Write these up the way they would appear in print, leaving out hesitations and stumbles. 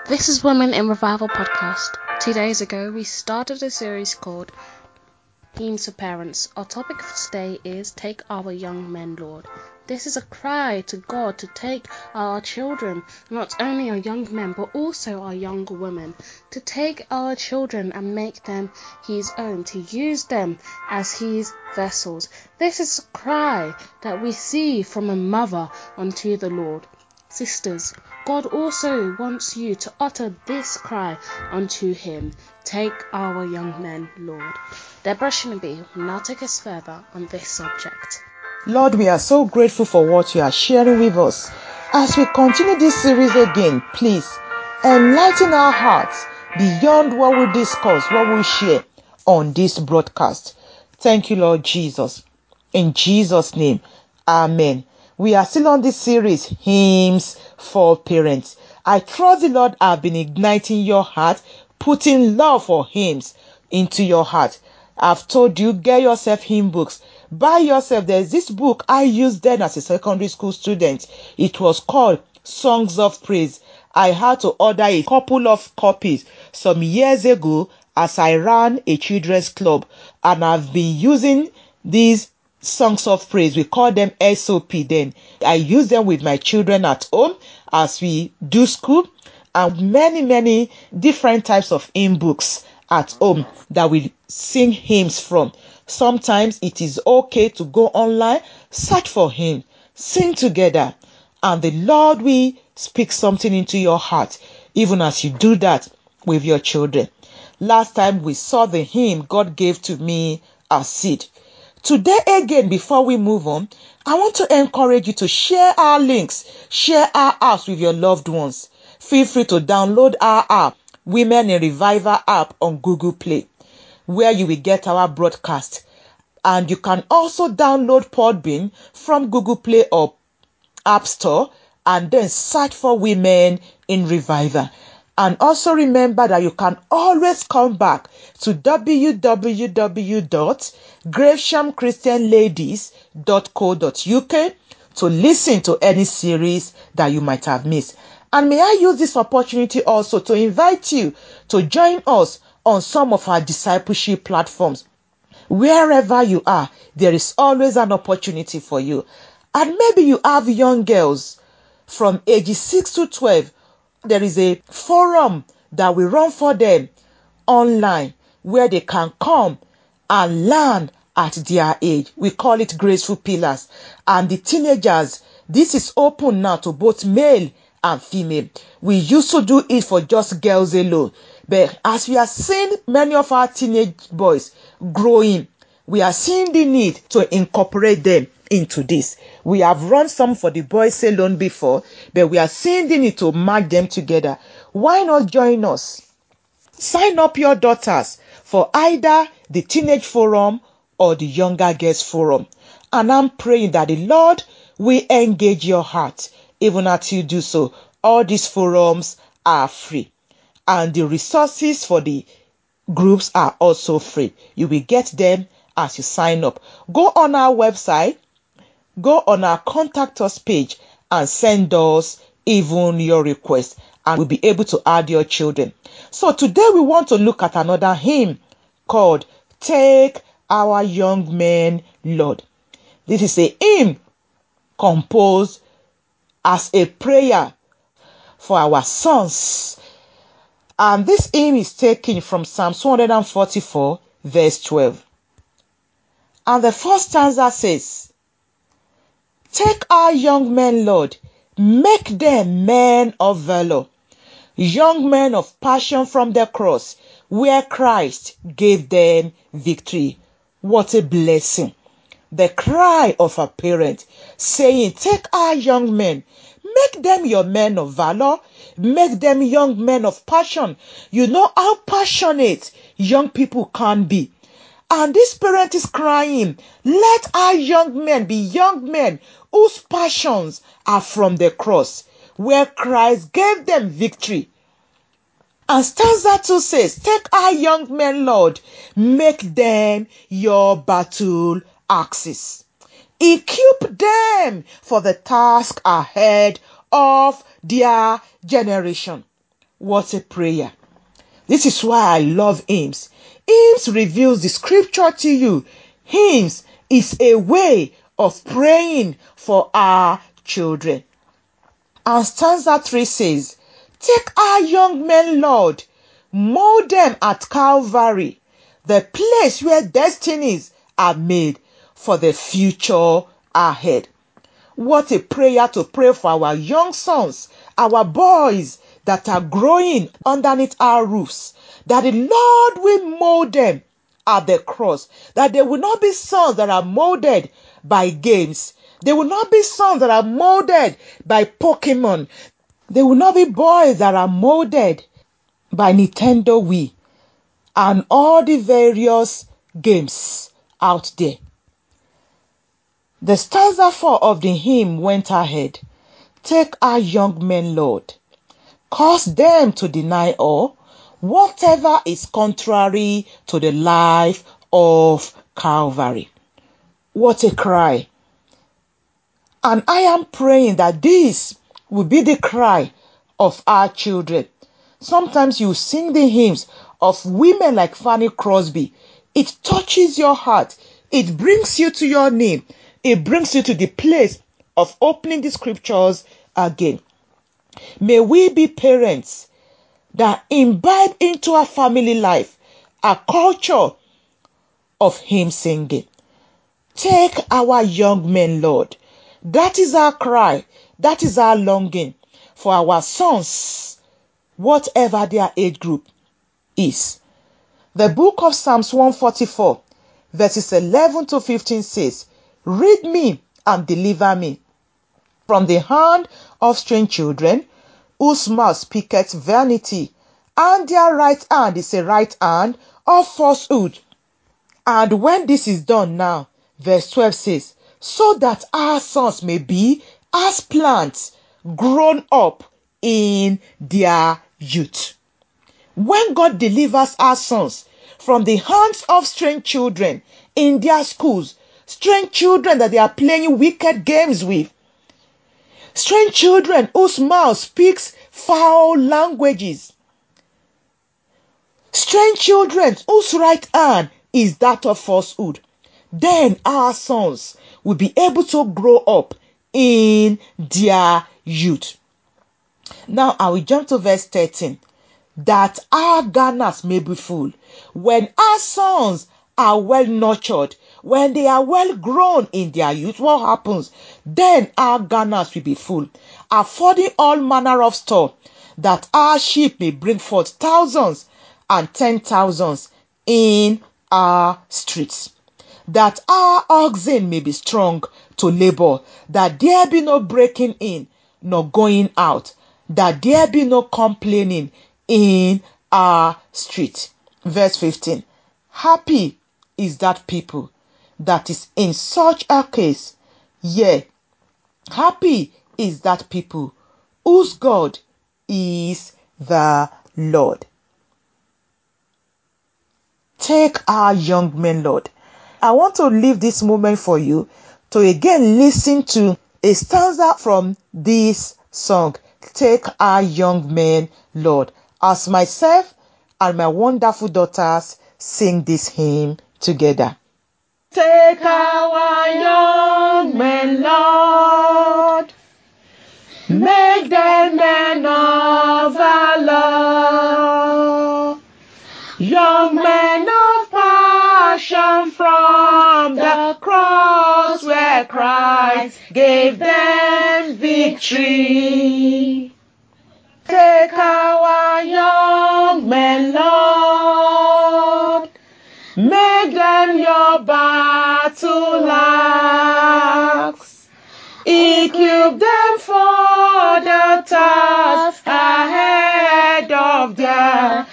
This is Women in Revival podcast. 2 days ago, we started a series called Hymns for Parents. Our topic for today is Take Our Young Men, Lord. This is a cry to God to take our children, not only our young men, but also our young women, to take our children and make them His own, to use them as His vessels. This is a cry that we see from a mother unto the Lord. Sisters, God also wants you to utter this cry unto Him. Take our young men, Lord. Deborah Shinabi will now take us further on this subject. Lord, we are so grateful for what you are sharing with us. As we continue this series again, please enlighten our hearts beyond what we discuss, what we share on this broadcast. Thank you, Lord Jesus. In Jesus' name, amen. We are still on this series, Hymns for Parents. I trust the Lord have been igniting your heart, putting love for hymns into your heart. I've told you, get yourself hymn books. Buy yourself. There's this book I used then as a secondary school student. It was called Songs of Praise. I had to order a couple of copies some years ago as I ran a children's club, and I've been using these Songs of Praise. We call them SOP then. I use them with my children at home as we do school, and many different types of hymn books at home that we sing hymns from. Sometimes it is okay to go online, search for hymn, sing together, and the Lord will speak something into your heart even as you do that with your children. Last time we saw the hymn, God Gave to Me a Seed. Today again, before we move on, I want to encourage you to share our links, share our apps with your loved ones. Feel free to download our app, Women in Revival app on Google Play, where you will get our broadcast. And you can also download Podbean from Google Play or App Store and then search for Women in Revival. And also remember that you can always come back to www.graveshamchristianladies.co.uk to listen to any series that you might have missed. And may I use this opportunity also to invite you to join us on some of our discipleship platforms. Wherever you are, there is always an opportunity for you. And maybe you have young girls from ages 6 to 12. There is a forum that we run for them online where they can come and learn at their age. We call it Graceful Pillars. And the teenagers, this is open now to both male and female. We used to do it for just girls alone. But as we are seeing many of our teenage boys growing, we are seeing the need to incorporate them into this. We have run some for the boys alone before, but we are seeing the need to merge them together. Why not join us? Sign up your daughters for either the Teenage Forum or the Younger Girls Forum. And I'm praying that the Lord will engage your heart even as you do so. All these forums are free. And the resources for the groups are also free. You will get them as you sign up. Go on our website, go on our contact us page and send us even your request, and we'll be able to add your children. So today we want to look at another hymn called Take Our Young Men, Lord. This is a hymn composed as a prayer for our sons. And this hymn is taken from Psalm 144 verse 12. And the first stanza says, Take our young men, Lord, make them men of valor, young men of passion from the cross, where Christ gave them victory. What a blessing. The cry of a parent saying, take our young men, make them your men of valor, make them young men of passion. You know how passionate young people can be. And this parent is crying, let our young men be young men whose passions are from the cross, where Christ gave them victory. And stanza 2 says, take our young men, Lord, make them your battle axes. Equip them for the task ahead of their generation. What a prayer. This is why I love hymns. Hymns reveals the scripture to you. Hymns is a way of praying for our children. And stanza 3 says, take our young men, Lord, mold them at Calvary, the place where destinies are made for the future ahead. What a prayer to pray for our young sons, our boys that are growing underneath our roofs, that the Lord will mold them at the cross, that they will not be sons that are molded by games. They will not be sons that are molded by Pokemon. They will not be boys that are molded by Nintendo Wii and all the various games out there. The stanza 4 of the hymn went ahead. Take our young men, Lord. Cause them to deny all, whatever is contrary to the life of Calvary. What a cry. And I am praying that this will be the cry of our children. Sometimes you sing the hymns of women like Fanny Crosby. It touches your heart. It brings you to your name. It brings you to the place of opening the scriptures again. May we be parents that imbibe into our family life a culture of hymn singing. Take our young men, Lord. That is our cry. That is our longing for our sons, whatever their age group is. The book of Psalms 144, verses 11 to 15 says, read me and deliver me from the hand of strange children, whose mouth speaketh vanity, and their right hand is a right hand of falsehood. And when this is done now, verse 12 says, so that our sons may be as plants grown up in their youth. When God delivers our sons from the hands of strange children in their schools, strange children that they are playing wicked games with, strange children whose mouth speaks foul languages, strange children whose right hand is that of falsehood, then our sons will be able to grow up in their youth. Now I will jump to verse 13. That our garners may be full. When our sons are well nurtured, when they are well grown in their youth, what happens? Then our garners will be full, affording all manner of store, that our sheep may bring forth thousands and 10,000s in our streets. That our oxen may be strong to labor, that there be no breaking in, nor going out, that there be no complaining in our street. Verse 15. Happy is that people that is in such a case. Yea, happy is that people whose God is the Lord. Take our young men, Lord. I want to leave this moment for you to again listen to a stanza from this song, Take Our Young Men, Lord, as myself and my wonderful daughters sing this hymn together. Take our young men, Lord, make them men of valor, young men of passion from the cross where Christ gave them victory. Take our young men, Lord, make them your battle axe, equip them for the task ahead of their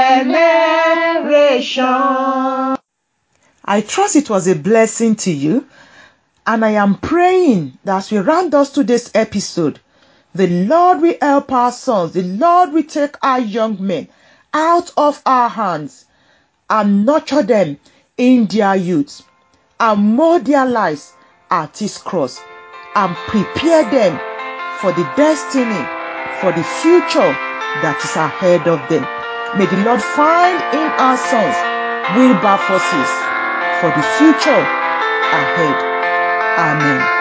generation. I trust it was a blessing to you, and I am praying that as we round us to this episode, the Lord will help our sons, the Lord will take our young men out of our hands and nurture them in their youth and mold their lives at His cross and prepare them for the destiny, for the future that is ahead of them. May the Lord find in our sons Wilberforces for the future ahead. Amen.